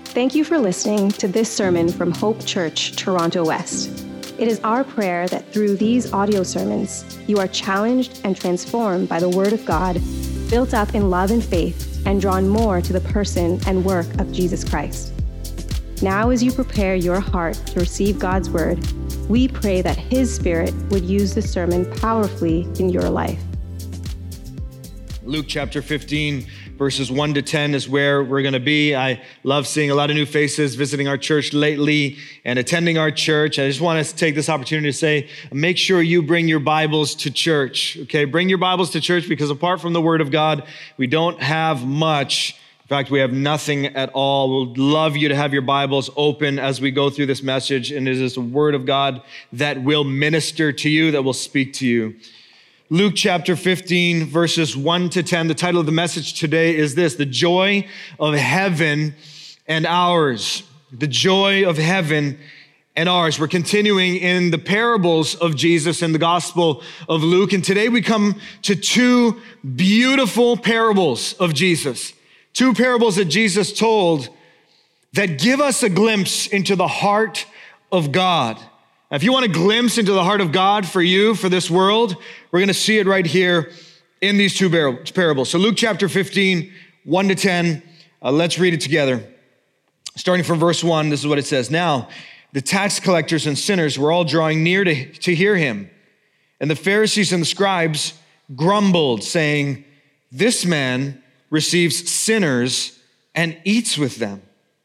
Thank you for listening to this sermon from Hope Church, Toronto West. It is our prayer that through these audio sermons, you are challenged and transformed by the Word of God, built up in love and faith, and drawn more to the person and work of Jesus Christ. Now, as you prepare your heart to receive God's Word, we pray that His Spirit would use the sermon powerfully in your life. Luke chapter 15, verses 1 to 10 is where we're going to be. I love seeing a lot of new faces visiting our church lately and attending our church. I just want to take this opportunity to say, make sure you bring your Bibles to church, okay? Bring your Bibles to church because apart from the Word of God, we don't have much. In fact, we have nothing at all. We'd love you to have your Bibles open as we go through this message, and it is the Word of God that will minister to you, that will speak to you. Luke chapter 15, verses 1 to 10. The title of the message today is this: The Joy of Heaven and Ours. The joy of heaven and ours. We're continuing in the parables of Jesus in the Gospel of Luke. And today we come to two beautiful parables of Jesus. Two parables that Jesus told that give us a glimpse into the heart of God. Now, if you want a glimpse into the heart of God for you, for this world, we're going to see it right here in these two parables. So Luke chapter 15, 1 to 10, let's read it together. Starting from verse 1, this is what it says. Now, the tax collectors and sinners were all drawing near to hear him. And the Pharisees and the scribes grumbled, saying, "This man receives sinners and eats with them."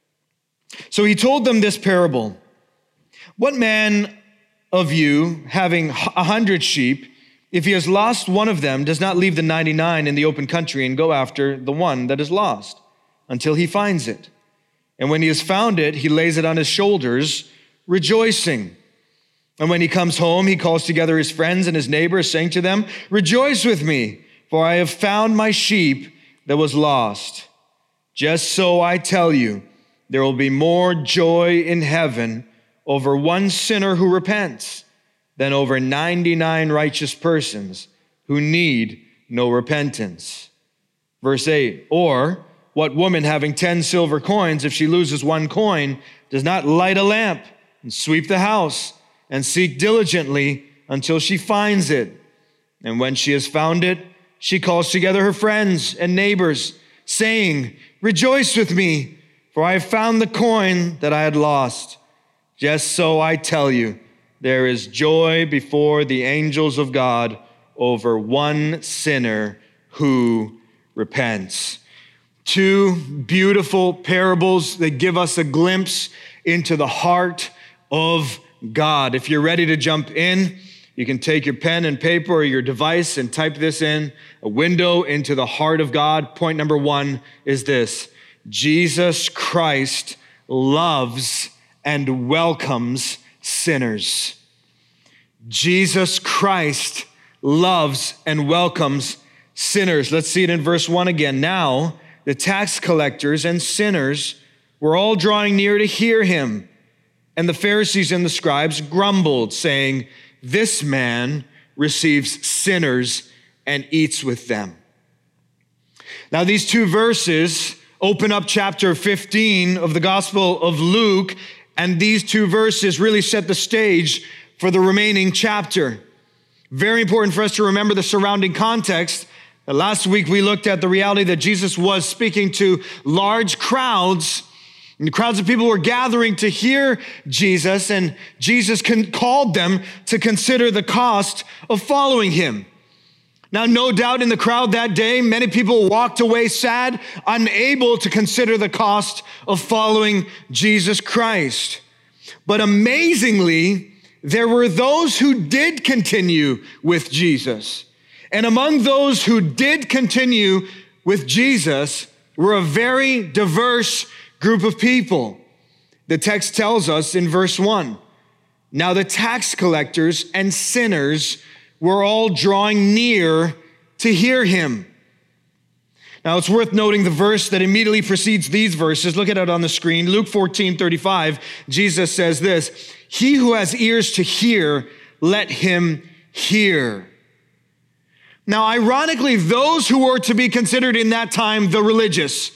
So he told them this parable. What man of you, having 100 sheep, if he has lost one of them, does not leave the 99 in the open country and go after the one that is lost until he finds it? And when he has found it, he lays it on his shoulders, rejoicing. And when he comes home, he calls together his friends and his neighbors, saying to them, "Rejoice with me, for I have found my sheep that was lost." Just so I tell you, there will be more joy in heaven over one sinner who repents than over 99 righteous persons who need no repentance. Verse 8, or what woman having 10 silver coins, if she loses one coin, does not light a lamp and sweep the house and seek diligently until she finds it? And when she has found it, she calls together her friends and neighbors, saying, "Rejoice with me, for I have found the coin that I had lost." Just so I tell you, there is joy before the angels of God over one sinner who repents. Two beautiful parables that give us a glimpse into the heart of God. If you're ready to jump in, you can take your pen and paper or your device and type this in: a window into the heart of God. Point number one is this: Jesus Christ loves and welcomes sinners. Jesus Christ loves and welcomes sinners. Let's see it in verse 1 again. Now, the tax collectors and sinners were all drawing near to hear him. And the Pharisees and the scribes grumbled, saying, "This man receives sinners and eats with them." Now, these two verses open up chapter 15 of the Gospel of Luke, and these two verses really set the stage for the remaining chapter. Very important for us to remember the surrounding context. Last week, we looked at the reality that Jesus was speaking to large crowds, and the crowds of people were gathering to hear Jesus, and Jesus called them to consider the cost of following him. Now, no doubt in the crowd that day, many people walked away sad, unable to consider the cost of following Jesus Christ. But amazingly, there were those who did continue with Jesus. And among those who did continue with Jesus were a very diverse group of people. The text tells us in verse 1, now the tax collectors and sinners were all drawing near to hear him. Now, it's worth noting the verse that immediately precedes these verses. Look at it on the screen. Luke 14:35, Jesus says this: "He who has ears to hear, let him hear." Now, ironically, those who were to be considered in that time the religious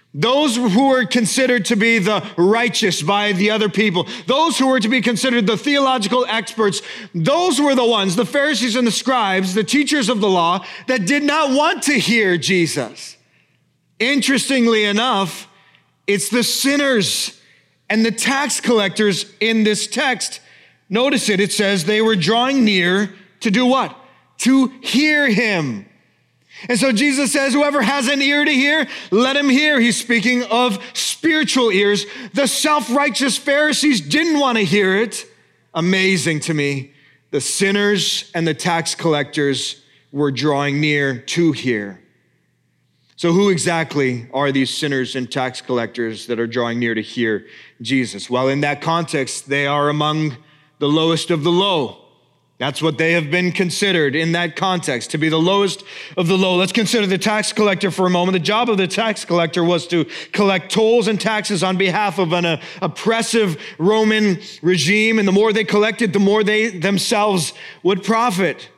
those who were considered to be the righteous by the other people, those who were to be considered the theological experts, those were the ones, the Pharisees and the scribes, the teachers of the law, that did not want to hear Jesus. Interestingly enough, it's the sinners and the tax collectors in this text. Notice it says they were drawing near to do what? To hear him. And so Jesus says, whoever has an ear to hear, let him hear. He's speaking of spiritual ears. The self-righteous Pharisees didn't want to hear it. Amazing to me. The sinners and the tax collectors were drawing near to hear. So who exactly are these sinners and tax collectors that are drawing near to hear Jesus? Well, in that context, they are among the lowest of the low. That's what they have been considered in that context, to be the lowest of the low. Let's consider the tax collector for a moment. The job of the tax collector was to collect tolls and taxes on behalf of an oppressive Roman regime. And the more they collected, the more they themselves would profit.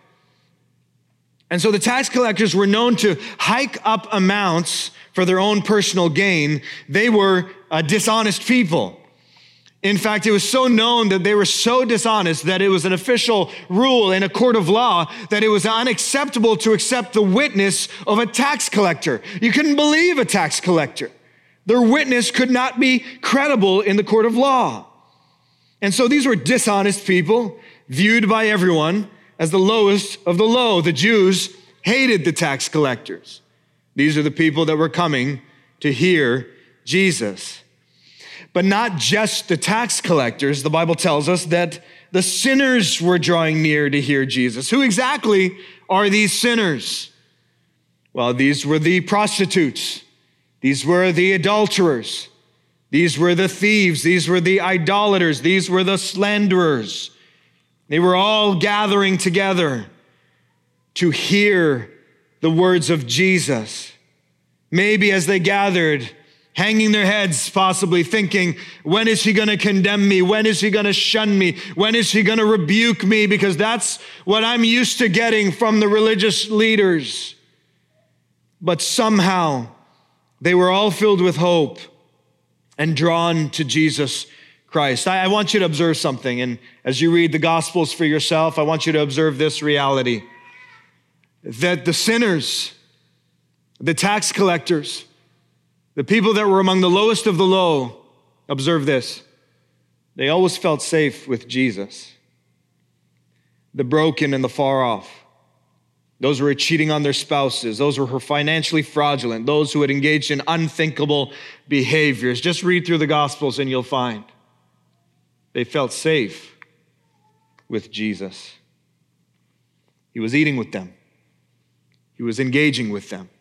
And so the tax collectors were known to hike up amounts for their own personal gain. They were dishonest people. In fact, it was so known that they were so dishonest that it was an official rule in a court of law that it was unacceptable to accept the witness of a tax collector. You couldn't believe a tax collector. Their witness could not be credible in the court of law. And so these were dishonest people, viewed by everyone as the lowest of the low. The Jews hated the tax collectors. These are the people that were coming to hear Jesus. But not just the tax collectors. The Bible tells us that the sinners were drawing near to hear Jesus. Who exactly are these sinners? Well, these were the prostitutes. These were the adulterers. These were the thieves. These were the idolaters. These were the slanderers. They were all gathering together to hear the words of Jesus. Maybe as they gathered, hanging their heads, possibly thinking, when is he going to condemn me? When is he going to shun me? When is he going to rebuke me? Because that's what I'm used to getting from the religious leaders. But somehow they were all filled with hope and drawn to Jesus Christ. I want you to observe something. And as you read the Gospels for yourself, I want you to observe this reality. That the sinners, the tax collectors, the people that were among the lowest of the low, observe this. They always felt safe with Jesus. The broken and the far off, those who were cheating on their spouses, those who were financially fraudulent, those who had engaged in unthinkable behaviors. Just read through the Gospels and you'll find they felt safe with Jesus. He was eating with them. He was engaging with them.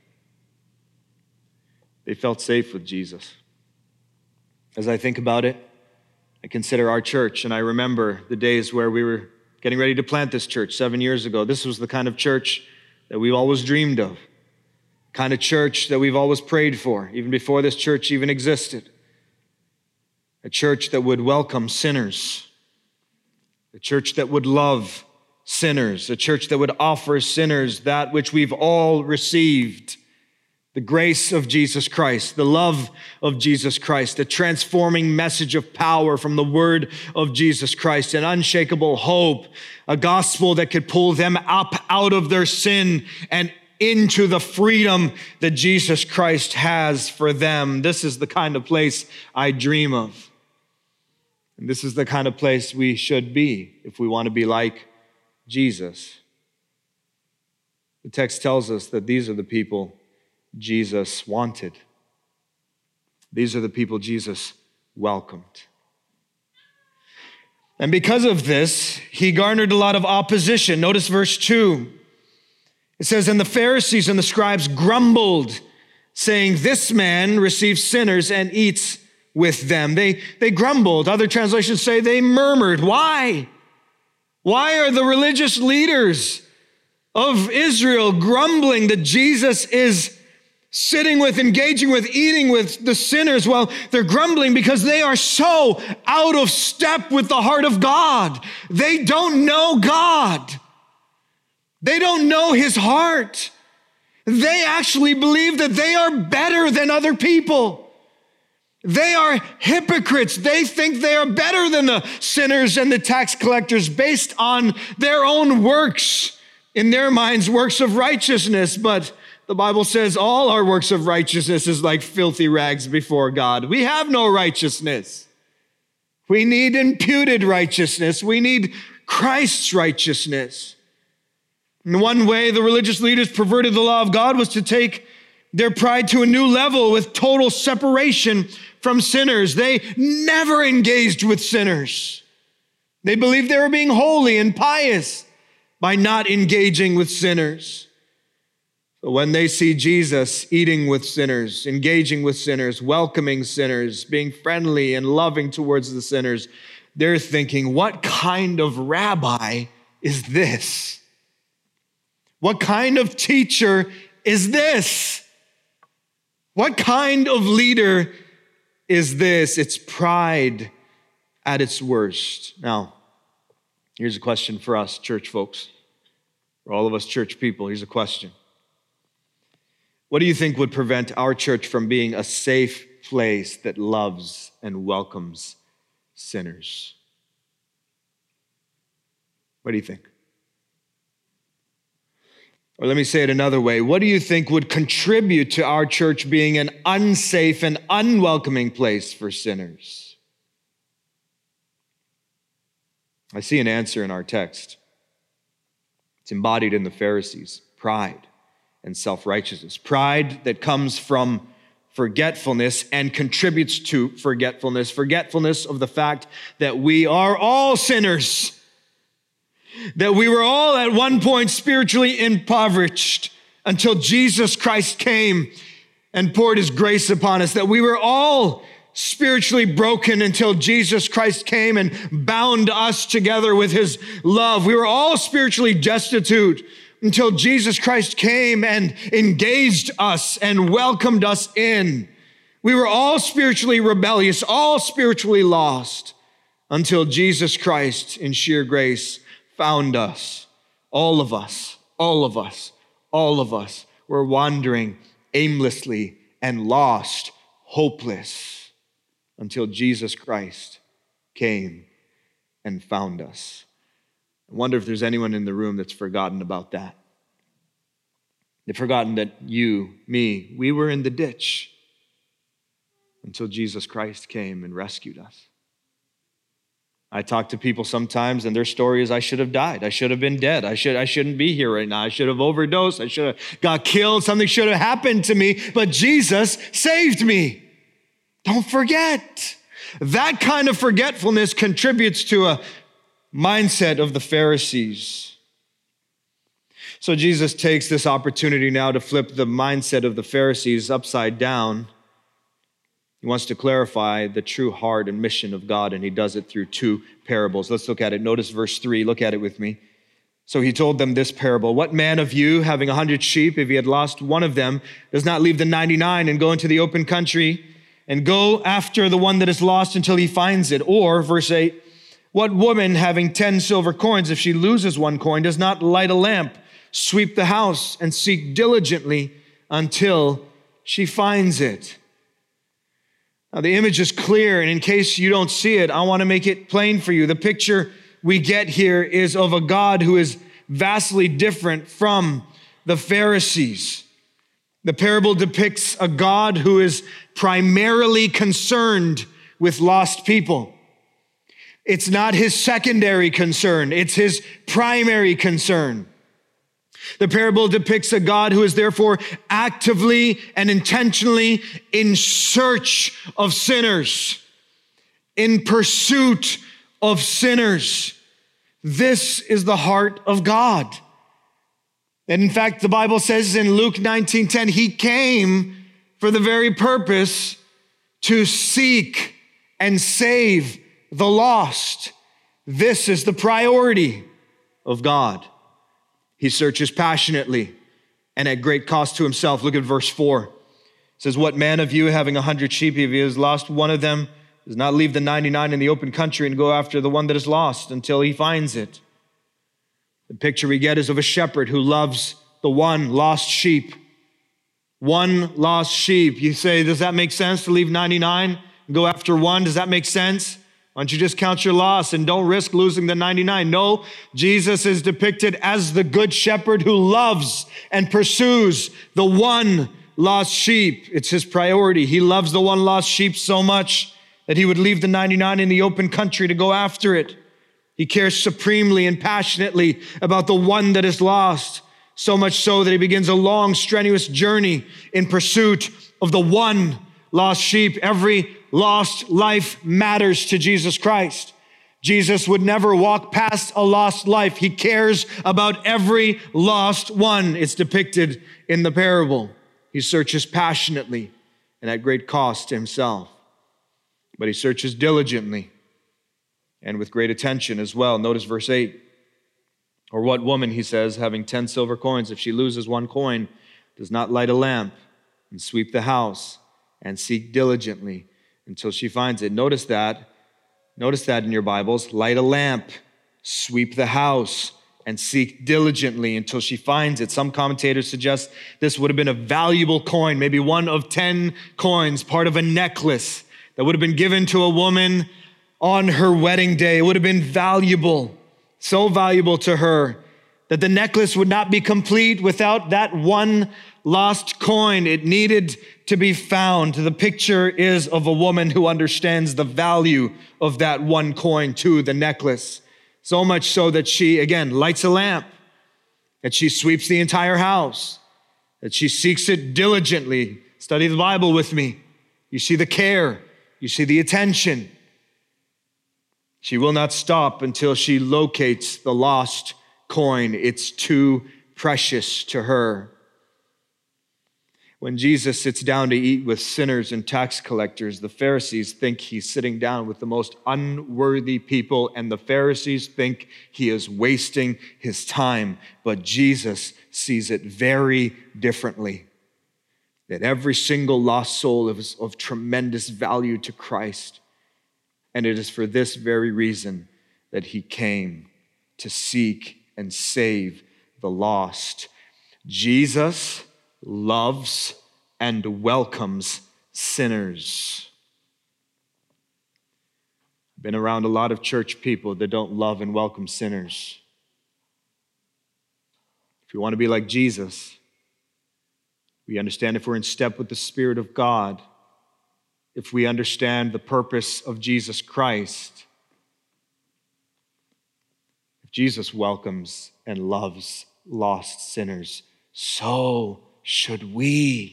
They felt safe with Jesus. As I think about it, I consider our church, and I remember the days where we were getting ready to plant this church 7 years ago. This was the kind of church that we've always dreamed of, kind of church that we've always prayed for, even before this church even existed. A church that would welcome sinners, a church that would love sinners, a church that would offer sinners that which we've all received, the grace of Jesus Christ, the love of Jesus Christ, a transforming message of power from the word of Jesus Christ, an unshakable hope, a gospel that could pull them up out of their sin and into the freedom that Jesus Christ has for them. This is the kind of place I dream of. And this is the kind of place we should be if we want to be like Jesus. The text tells us that these are the people Jesus wanted. These are the people Jesus welcomed. And because of this, he garnered a lot of opposition. Notice verse 2. It says, and the Pharisees and the scribes grumbled, saying, this man receives sinners and eats with them. They grumbled. Other translations say they murmured. Why? Why are the religious leaders of Israel grumbling that Jesus is sitting with, engaging with, eating with the sinners? Well, they're grumbling because they are so out of step with the heart of God. They don't know God. They don't know his heart. They actually believe that they are better than other people. They are hypocrites. They think they are better than the sinners and the tax collectors based on their own works. In their minds, works of righteousness. But the Bible says all our works of righteousness is like filthy rags before God. We have no righteousness. We need imputed righteousness. We need Christ's righteousness. In one way, the religious leaders perverted the law of God was to take their pride to a new level with total separation from sinners. They never engaged with sinners. They believed they were being holy and pious by not engaging with sinners. But when they see Jesus eating with sinners, engaging with sinners, welcoming sinners, being friendly and loving towards the sinners, they're thinking, what kind of rabbi is this? What kind of teacher is this? What kind of leader is this? It's pride at its worst. Now, here's a question for us, church folks. For all of us church people, here's a question. What do you think would prevent our church from being a safe place that loves and welcomes sinners? What do you think? Or let me say it another way. What do you think would contribute to our church being an unsafe and unwelcoming place for sinners? I see an answer in our text. It's embodied in the Pharisees: pride and self-righteousness. Pride that comes from forgetfulness and contributes to forgetfulness. Forgetfulness of the fact that we are all sinners. That we were all at one point spiritually impoverished until Jesus Christ came and poured his grace upon us. That we were all spiritually broken until Jesus Christ came and bound us together with his love. We were all spiritually destitute until Jesus Christ came and engaged us and welcomed us in. We were all spiritually rebellious, all spiritually lost until Jesus Christ in sheer grace found us. All of us were wandering aimlessly and lost, hopeless, until Jesus Christ came and found us. I wonder if there's anyone in the room that's forgotten about that. They've forgotten that you, me, we were in the ditch until Jesus Christ came and rescued us. I talk to people sometimes and their story is, I should have died. I should have been dead. I shouldn't be here right now. I should have overdosed. I should have got killed. Something should have happened to me, but Jesus saved me. Don't forget. That kind of forgetfulness contributes to a mindset of the Pharisees. So Jesus takes this opportunity now to flip the mindset of the Pharisees upside down. He wants to clarify the true heart and mission of God, and he does it through two parables. Let's look at it. Notice verse 3. Look at it with me. So he told them this parable. What man of you, having 100 sheep, if he had lost one of them, does not leave the 99 and go into the open country and go after the one that is lost until he finds it? Or, verse 8, what woman, having 10 silver coins, if she loses one coin, does not light a lamp, sweep the house, and seek diligently until she finds it? Now, the image is clear, and in case you don't see it, I want to make it plain for you. The picture we get here is of a God who is vastly different from the Pharisees. The parable depicts a God who is primarily concerned with lost people. It's not his secondary concern, it's his primary concern. The parable depicts a God who is therefore actively and intentionally in search of sinners, in pursuit of sinners. This is the heart of God. And in fact, the Bible says in Luke 19:10, he came for the very purpose to seek and save the lost. This is the priority of God. He searches passionately and at great cost to himself. Look at verse 4. It says, what man of you, having 100 sheep, if he has lost one of them, does not leave the 99 in the open country and go after the one that is lost until he finds it? The picture we get is of a shepherd who loves the one lost sheep. One lost sheep. You say, does that make sense to leave 99 and go after one? Does that make sense? Why don't you just count your loss and don't risk losing the 99? No, Jesus is depicted as the good shepherd who loves and pursues the one lost sheep. It's his priority. He loves the one lost sheep so much that he would leave the 99 in the open country to go after it. He cares supremely and passionately about the one that is lost, so much so that he begins a long, strenuous journey in pursuit of the one lost sheep. Every lost life matters to Jesus Christ. Jesus would never walk past a lost life. He cares about every lost one. It's depicted in the parable. He searches passionately and at great cost to himself. But he searches diligently and with great attention as well. Notice verse 8. Or what woman, he says, having 10 silver coins, if she loses one coin, does not light a lamp and sweep the house and seek diligently until she finds it. Notice that in your Bibles. Light a lamp, sweep the house, and seek diligently until she finds it. Some commentators suggest this would have been a valuable coin, maybe one of 10 coins, part of a necklace that would have been given to a woman on her wedding day. It would have been valuable, so valuable to her that the necklace would not be complete without that one lost coin. It needed to be found. The picture is of a woman who understands the value of that one coin to the necklace. So much so that she, again, lights a lamp, that she sweeps the entire house, that she seeks it diligently. Study the Bible with me. You see the care, you see the attention. She will not stop until she locates the lost coin. It's too precious to her. When Jesus sits down to eat with sinners and tax collectors, the Pharisees think he's sitting down with the most unworthy people, and the Pharisees think he is wasting his time. But Jesus sees it very differently, that every single lost soul is of tremendous value to Christ. And it is for this very reason that he came, to seek and save the lost. Jesus loves and welcomes sinners. I've been around a lot of church people that don't love and welcome sinners. If we want to be like Jesus, we understand if we're in step with the Spirit of God, if we understand the purpose of Jesus Christ, if Jesus welcomes and loves lost sinners, so should we.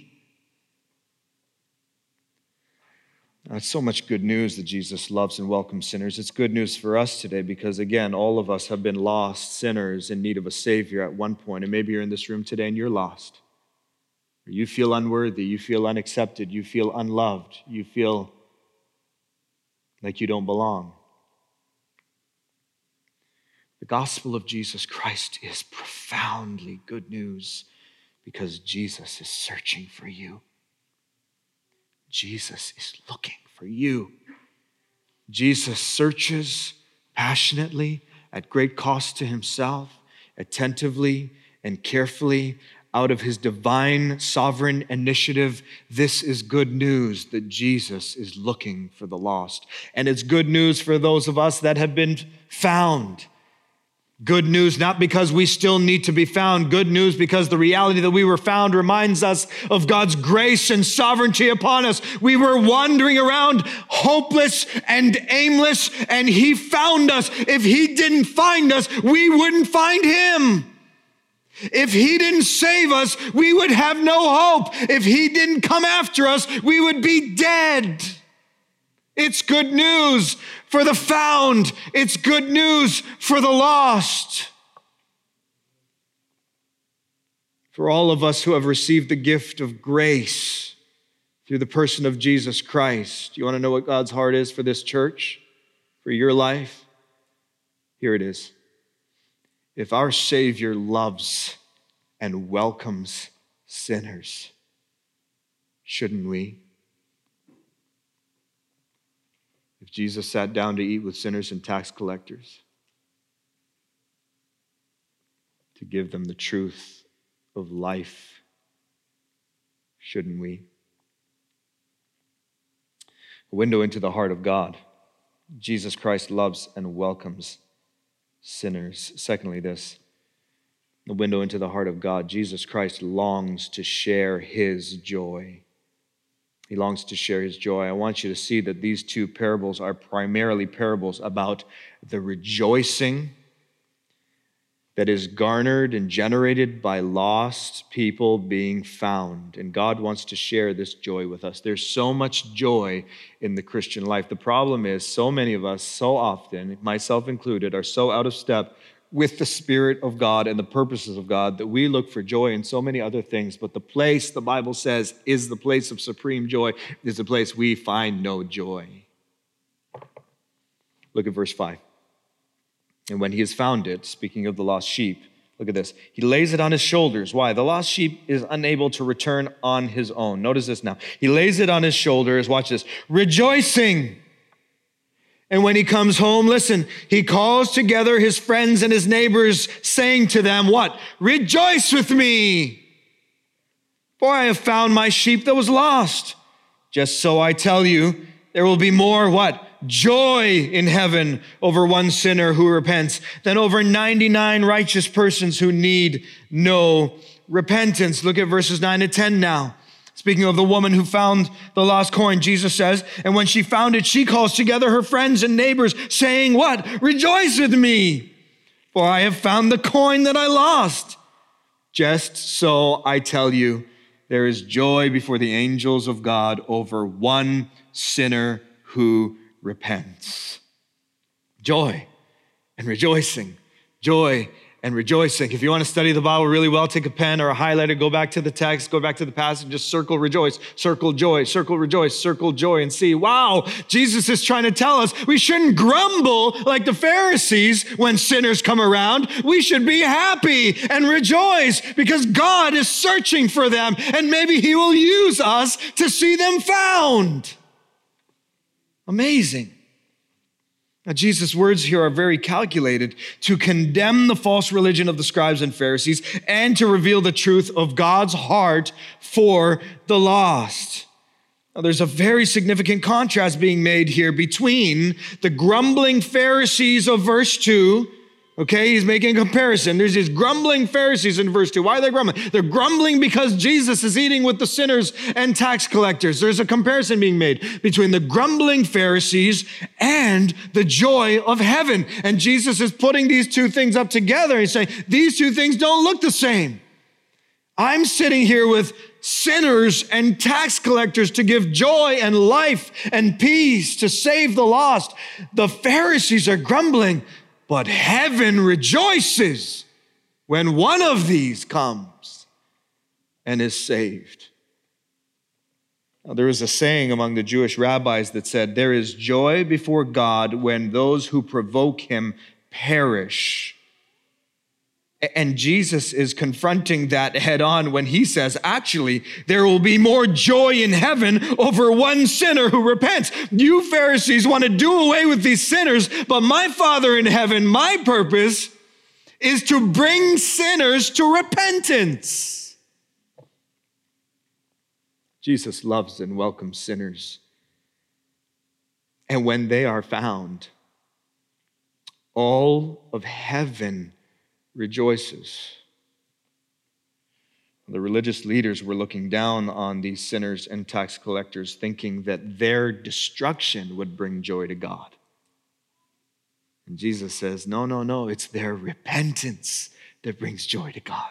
It's so much good news that Jesus loves and welcomes sinners. It's good news for us today because, again, all of us have been lost sinners in need of a Savior at one point. And maybe you're in this room today and you're lost. Or you feel unworthy, you feel unaccepted, you feel unloved, you feel like you don't belong. The gospel of Jesus Christ is profoundly good news because Jesus is searching for you. Jesus is looking for you. Jesus searches passionately, at great cost to himself, attentively and carefully, out of his divine sovereign initiative. This is good news that Jesus is looking for the lost. And it's good news for those of us that have been found. Good news, not because we still need to be found. Good news because the reality that we were found reminds us of God's grace and sovereignty upon us. We were wandering around hopeless and aimless, and he found us. If he didn't find us, we wouldn't find him. If he didn't save us, we would have no hope. If he didn't come after us, we would be dead. It's good news for the found. It's good news for the lost. For all of us who have received the gift of grace through the person of Jesus Christ. You want to know what God's heart is for this church, for your life? Here it is. If our Savior loves and welcomes sinners, shouldn't we? If Jesus sat down to eat with sinners and tax collectors, to give them the truth of life, shouldn't we? A window into the heart of God. Jesus Christ loves and welcomes sinners. Secondly, this, the window into the heart of God. Jesus Christ longs to share his joy. He longs to share his joy. I want you to see that these two parables are primarily parables about the rejoicing that is garnered and generated by lost people being found. And God wants to share this joy with us. There's so much joy in the Christian life. The problem is so many of us, so often, myself included, are so out of step with the Spirit of God and the purposes of God that we look for joy in so many other things. But the place, the Bible says, is the place of supreme joy, is the place we find no joy. Look at verse 5. And when he has found it, speaking of the lost sheep, look at this. He lays it on his shoulders. Why? The lost sheep is unable to return on his own. Notice this now. He lays it on his shoulders. Watch this. Rejoicing. And when he comes home, listen, he calls together his friends and his neighbors, saying to them, what? Rejoice with me, for I have found my sheep that was lost. Just so I tell you, there will be more, what? Joy in heaven over one sinner who repents than over 99 righteous persons who need no repentance. Look at verses 9 to 10 now. Speaking of the woman who found the lost coin, Jesus says, and when she found it, she calls together her friends and neighbors, saying, what? Rejoice with me, for I have found the coin that I lost. Just so I tell you, there is joy before the angels of God over one sinner who repents. Joy and rejoicing. Joy and rejoicing. If you want to study the Bible really well, take a pen or a highlighter, go back to the text, go back to the passage, just circle rejoice, circle joy, circle rejoice, circle joy, and see, wow, Jesus is trying to tell us we shouldn't grumble like the Pharisees when sinners come around. We should be happy and rejoice because God is searching for them, and maybe he will use us to see them found. Amazing. Now, Jesus' words here are very calculated to condemn the false religion of the scribes and Pharisees and to reveal the truth of God's heart for the lost. Now, there's a very significant contrast being made here between the grumbling Pharisees of verse 2. Okay, he's making a comparison. There's these grumbling Pharisees in verse 2. Why are they grumbling? They're grumbling because Jesus is eating with the sinners and tax collectors. There's a comparison being made between the grumbling Pharisees and the joy of heaven. And Jesus is putting these two things up together. He's saying, these two things don't look the same. I'm sitting here with sinners and tax collectors to give joy and life and peace to save the lost. The Pharisees are grumbling, but heaven rejoices when one of these comes and is saved. Now, there is a saying among the Jewish rabbis that said, there is joy before God when those who provoke him perish. And Jesus is confronting that head on when he says, actually, there will be more joy in heaven over one sinner who repents. You Pharisees want to do away with these sinners, but my Father in heaven, my purpose is to bring sinners to repentance. Jesus loves and welcomes sinners. And when they are found, all of heaven rejoices. The religious leaders were looking down on these sinners and tax collectors, thinking that their destruction would bring joy to God. And Jesus says, no, it's their repentance that brings joy to God.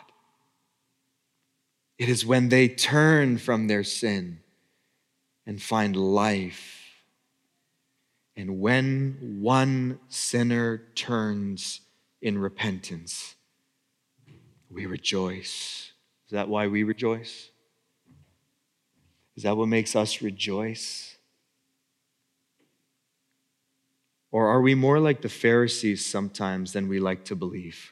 It is when they turn from their sin and find life. And when one sinner turns in repentance, we rejoice. Is that why we rejoice? Is that what makes us rejoice? Or are we more like the Pharisees sometimes than we like to believe?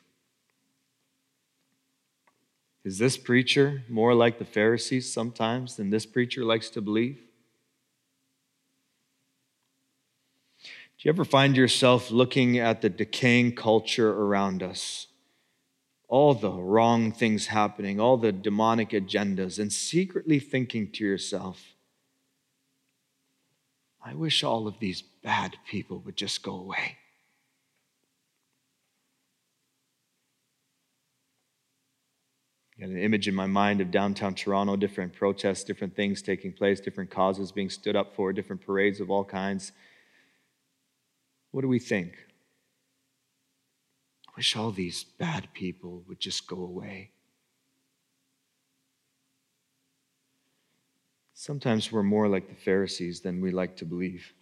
Is this preacher more like the Pharisees sometimes than this preacher likes to believe? Do you ever find yourself looking at the decaying culture around us all the wrong things happening, all the demonic agendas, and secretly thinking to yourself, I wish all of these bad people would just go away. I got an image in my mind of downtown Toronto, different protests, different things taking place, different causes being stood up for, different parades of all kinds. What do we think? I wish all these bad people would just go away. Sometimes we're more like the Pharisees than we like to believe.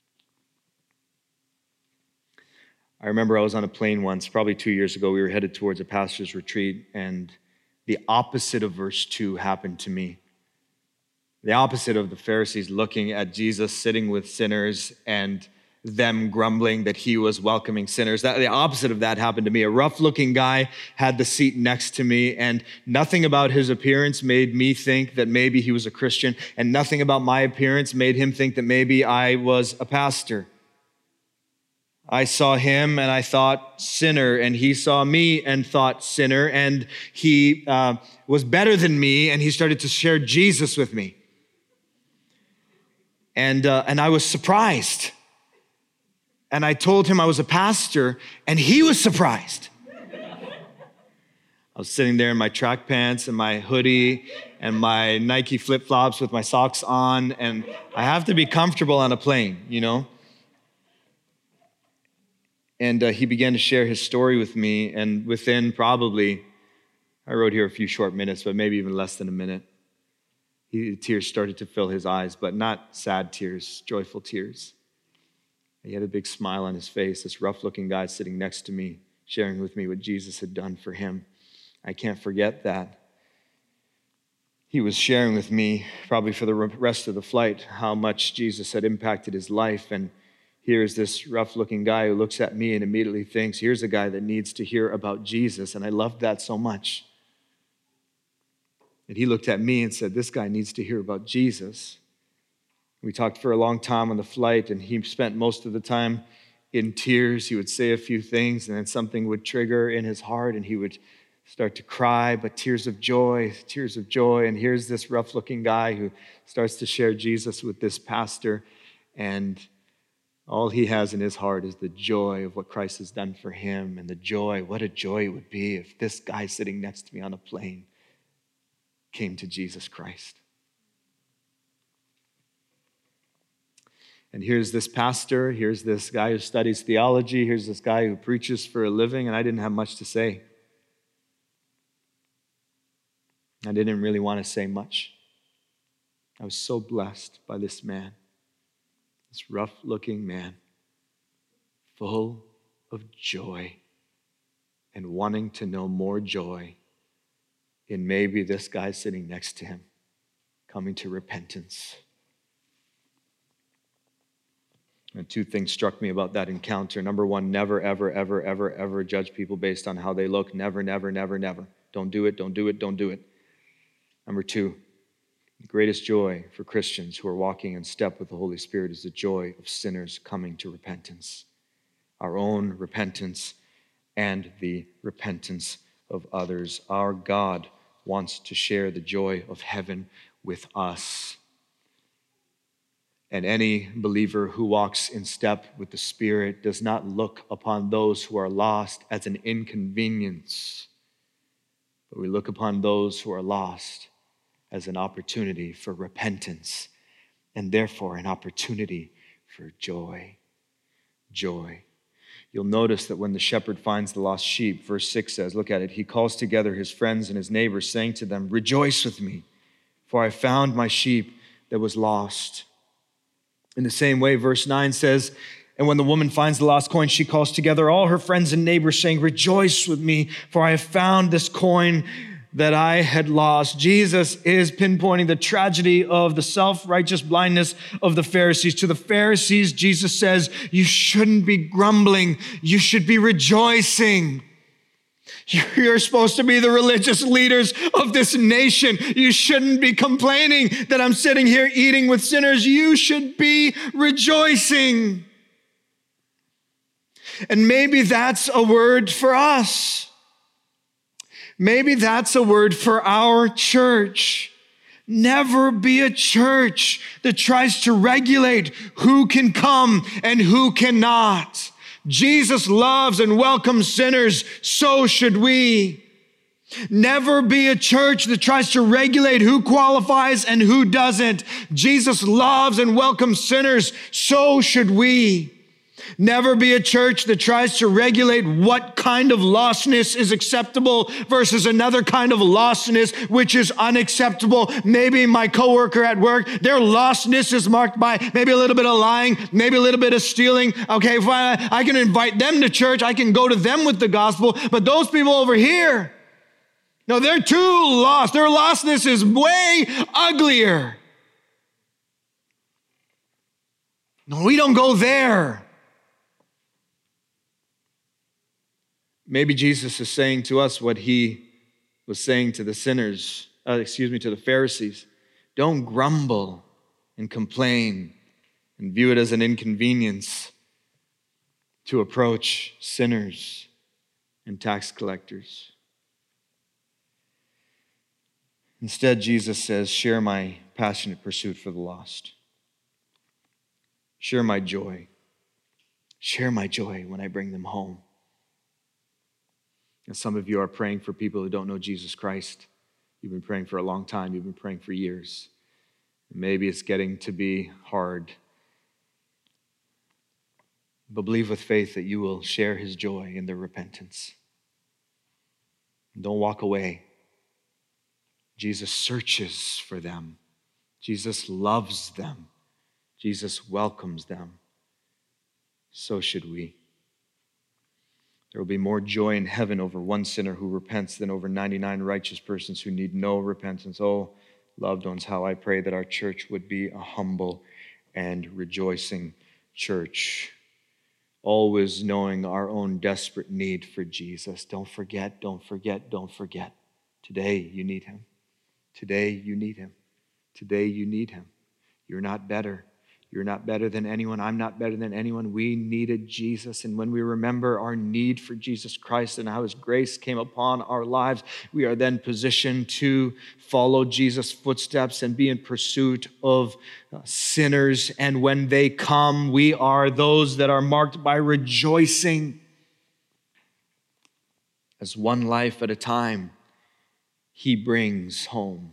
I remember I was on a plane once, probably 2 years ago. We were headed towards a pastor's retreat, and the opposite of verse 2 happened to me. The opposite of the Pharisees looking at Jesus sitting with sinners and them grumbling that he was welcoming sinners. The opposite of that happened to me. A rough-looking guy had the seat next to me, and nothing about his appearance made me think that maybe he was a Christian, and nothing about my appearance made him think that maybe I was a pastor. I saw him and I thought sinner, and he saw me and thought sinner, and he was better than me, and he started to share Jesus with me. And I was surprised. And I told him I was a pastor, and he was surprised. I was sitting there in my track pants and my hoodie and my Nike flip-flops with my socks on, and I have to be comfortable on a plane, you know? And he began to share his story with me, and within probably, I wrote here a few short minutes, but maybe even less than a minute, tears started to fill his eyes, but not sad tears, joyful tears. He had a big smile on his face, this rough-looking guy sitting next to me, sharing with me what Jesus had done for him. I can't forget that. He was sharing with me, probably for the rest of the flight, how much Jesus had impacted his life. And here's this rough-looking guy who looks at me and immediately thinks, here's a guy that needs to hear about Jesus. And I loved that so much. And he looked at me and said, this guy needs to hear about Jesus. We talked for a long time on the flight, and he spent most of the time in tears. He would say a few things, and then something would trigger in his heart, and he would start to cry, but tears of joy. And here's this rough-looking guy who starts to share Jesus with this pastor, and all he has in his heart is the joy of what Christ has done for him, and the joy, what a joy it would be if this guy sitting next to me on a plane came to Jesus Christ. And here's this pastor, here's this guy who studies theology, here's this guy who preaches for a living, and I didn't have much to say. I didn't really want to say much. I was so blessed by this man, this rough-looking man, full of joy and wanting to know more joy in maybe this guy sitting next to him coming to repentance. And two things struck me about that encounter. Number one, never, ever, ever, ever, ever judge people based on how they look. Never, never, never, never. Don't do it, don't do it, don't do it. Number two, the greatest joy for Christians who are walking in step with the Holy Spirit is the joy of sinners coming to repentance. Our own repentance and the repentance of others. Our God wants to share the joy of heaven with us. And any believer who walks in step with the Spirit does not look upon those who are lost as an inconvenience, but we look upon those who are lost as an opportunity for repentance, and therefore an opportunity for joy. Joy. You'll notice that when the shepherd finds the lost sheep, verse 6 says, look at it, he calls together his friends and his neighbors, saying to them, rejoice with me, for I found my sheep that was lost. In the same way, verse 9 says, and when the woman finds the lost coin, she calls together all her friends and neighbors, saying, rejoice with me, for I have found this coin that I had lost. Jesus is pinpointing the tragedy of the self-righteous blindness of the Pharisees. To the Pharisees, Jesus says, you shouldn't be grumbling. You should be rejoicing. You're supposed to be the religious leaders of this nation. You shouldn't be complaining that I'm sitting here eating with sinners. You should be rejoicing. And maybe that's a word for us. Maybe that's a word for our church. Never be a church that tries to regulate who can come and who cannot. Jesus loves and welcomes sinners, so should we. Never be a church that tries to regulate who qualifies and who doesn't. Jesus loves and welcomes sinners, so should we. Never be a church that tries to regulate what kind of lostness is acceptable versus another kind of lostness which is unacceptable. Maybe my coworker at work, their lostness is marked by maybe a little bit of lying, maybe a little bit of stealing. Okay, if I can invite them to church, I can go to them with the gospel. But those people over here, no, they're too lost. Their lostness is way uglier. No, we don't go there. Maybe Jesus is saying to us what he was saying to the sinners, to the Pharisees. Don't grumble and complain and view it as an inconvenience to approach sinners and tax collectors. Instead, Jesus says, share my passionate pursuit for the lost. Share my joy. Share my joy when I bring them home. And some of you are praying for people who don't know Jesus Christ. You've been praying for a long time. You've been praying for years. Maybe it's getting to be hard. But believe with faith that you will share his joy in their repentance. Don't walk away. Jesus searches for them. Jesus loves them. Jesus welcomes them. So should we. There will be more joy in heaven over one sinner who repents than over 99 righteous persons who need no repentance. Oh, loved ones, how I pray that our church would be a humble and rejoicing church, always knowing our own desperate need for Jesus. Don't forget, don't forget, don't forget. Today you need him. Today you need him. Today you need him. You're not better. You're not better than anyone. I'm not better than anyone. We needed Jesus. And when we remember our need for Jesus Christ and how his grace came upon our lives, we are then positioned to follow Jesus' footsteps and be in pursuit of sinners. And when they come, we are those that are marked by rejoicing. As one life at a time, he brings home.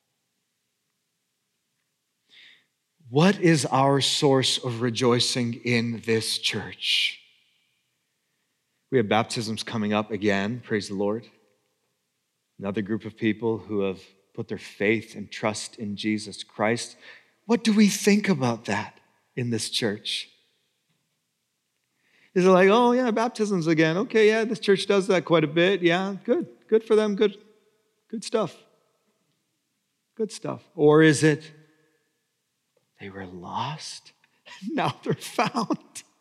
What is our source of rejoicing in this church? We have baptisms coming up again, praise the Lord. Another group of people who have put their faith and trust in Jesus Christ. What do we think about that in this church? Is it like, oh yeah, baptisms again. Okay, yeah, this church does that quite a bit. Yeah, good for them, good stuff. Good stuff. Or is it, they were lost, now they're found.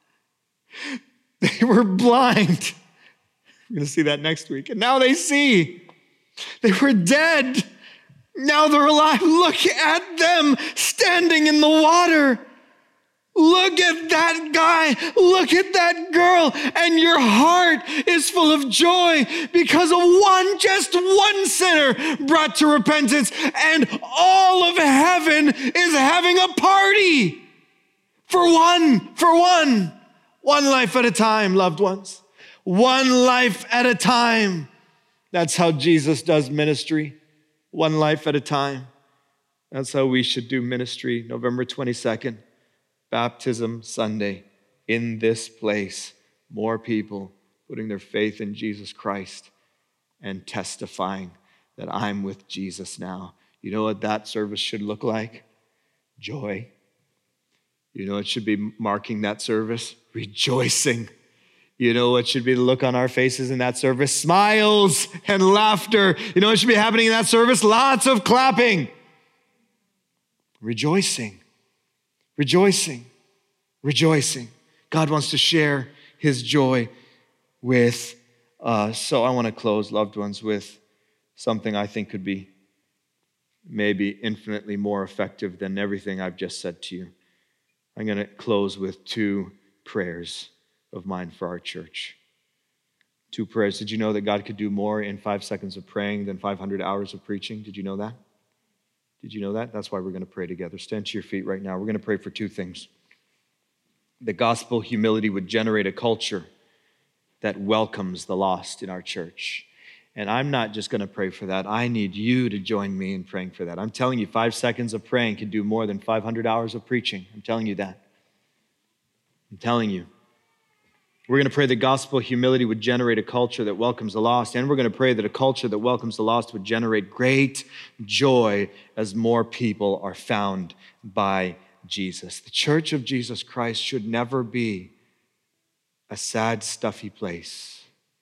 They were blind. We're going to see that next week. And now they see. They were dead. Now they're alive. Look at them standing in the water. Look at that guy. Look at that girl. And your heart is full of joy because of just one sinner brought to repentance. And all of heaven is having a party for one life at a time, loved ones. One life at a time. That's how Jesus does ministry. One life at a time. That's how we should do ministry. November 22nd. Baptism Sunday, in this place, more people putting their faith in Jesus Christ and testifying that I'm with Jesus now. You know what that service should look like? Joy. You know what should be marking that service? Rejoicing. You know what should be the look on our faces in that service? Smiles and laughter. You know what should be happening in that service? Lots of clapping. Rejoicing. Rejoicing, rejoicing. God wants to share his joy with us. So I want to close, loved ones, with something I think could be maybe infinitely more effective than everything I've just said to you. I'm going to close with two prayers of mine for our church. 2 prayers. Did you know that God could do more in 5 seconds of praying than 500 hours of preaching? Did you know that? Did you know that? That's why we're going to pray together. Stand to your feet right now. We're going to pray for 2 things. The gospel humility would generate a culture that welcomes the lost in our church. And I'm not just going to pray for that. I need you to join me in praying for that. I'm telling you, 5 seconds of praying can do more than 500 hours of preaching. I'm telling you that. I'm telling you. We're going to pray that gospel humility would generate a culture that welcomes the lost. And we're going to pray that a culture that welcomes the lost would generate great joy as more people are found by Jesus. The Church of Jesus Christ should never be a sad, stuffy place.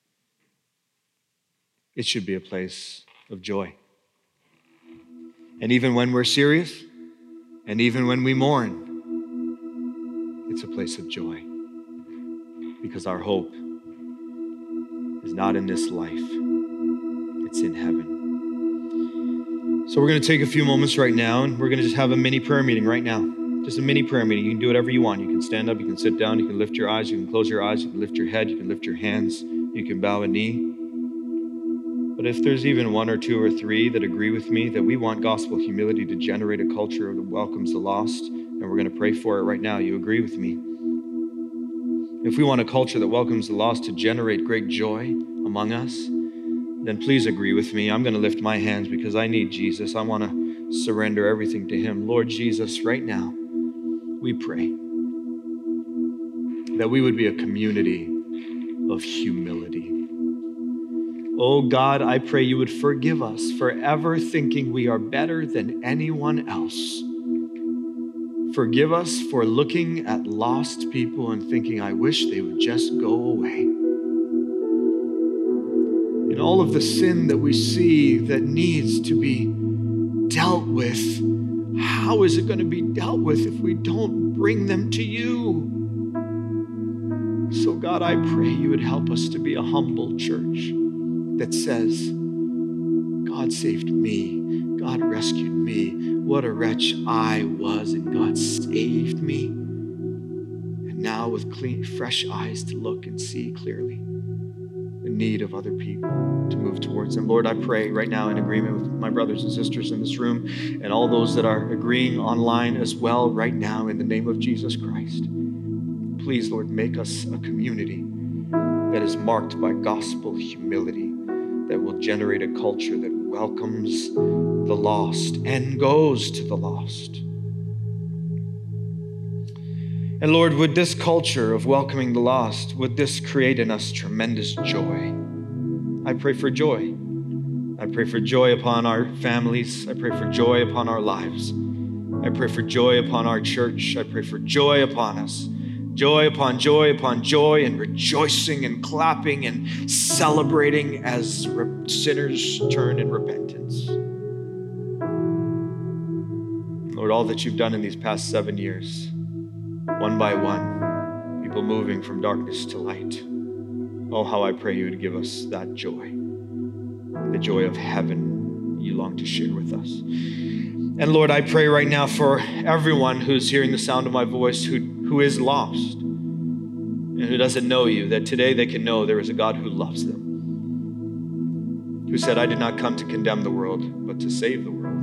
It should be a place of joy. And even when we're serious, and even when we mourn, it's a place of joy. Because our hope is not in this life, it's in heaven. So we're going to take a few moments right now, and we're going to just have a mini prayer meeting right now. Just a mini prayer meeting. You can do whatever you want. You can stand up, you can sit down, you can lift your eyes, you can close your eyes, you can lift your head, you can lift your hands, you can bow a knee. But if there's even 1 or 2 or 3 that agree with me that we want gospel humility to generate a culture that welcomes the lost, and we're going to pray for it right now, you agree with me? If we want a culture that welcomes the lost to generate great joy among us, then please agree with me. I'm going to lift my hands because I need Jesus. I want to surrender everything to him. Lord Jesus, right now, we pray that we would be a community of humility. Oh God, I pray you would forgive us for ever thinking we are better than anyone else. Forgive us for looking at lost people and thinking, I wish they would just go away. In all of the sin that we see that needs to be dealt with, how is it going to be dealt with if we don't bring them to you? So God, I pray you would help us to be a humble church that says, God saved me, God rescued me, what a wretch I was, and God saved me. And now with clean, fresh eyes to look and see clearly the need of other people to move towards them. Lord, I pray right now in agreement with my brothers and sisters in this room and all those that are agreeing online as well right now in the name of Jesus Christ. Please, Lord, make us a community that is marked by gospel humility, that will generate a culture that welcomes the lost and goes to the lost. And Lord, would this culture of welcoming the lost, would this create in us tremendous joy? I pray for joy. I pray for joy upon our families. I pray for joy upon our lives. I pray for joy upon our church. I pray for joy upon us. Joy upon joy upon joy, and rejoicing and clapping and celebrating as sinners turn in repentance. Lord, all that you've done in these past 7 years, one by one, people moving from darkness to light. Oh, how I pray you would give us that joy, the joy of heaven you long to share with us. And Lord, I pray right now for everyone who's hearing the sound of my voice who is lost and who doesn't know you, that today they can know there is a God who loves them, who said, I did not come to condemn the world, but to save the world.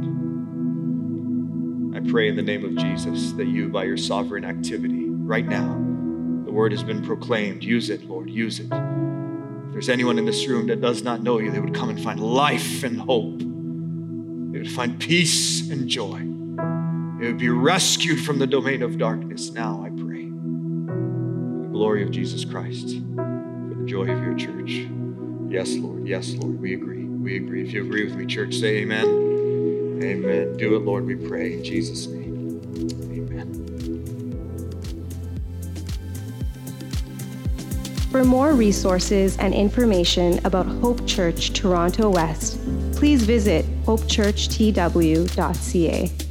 I pray in the name of Jesus that you, by your sovereign activity, right now, the word has been proclaimed. Use it, Lord, use it. If there's anyone in this room that does not know you, they would come and find life and hope. They would find peace and joy. They would be rescued from the domain of darkness now, I pray. For the glory of Jesus Christ, for the joy of your church. Yes, Lord, we agree. We agree. If you agree with me, church, say amen. Amen. Do it, Lord, we pray in Jesus' name. Amen. For more resources and information about Hope Church Toronto West, please visit hopechurchtw.ca.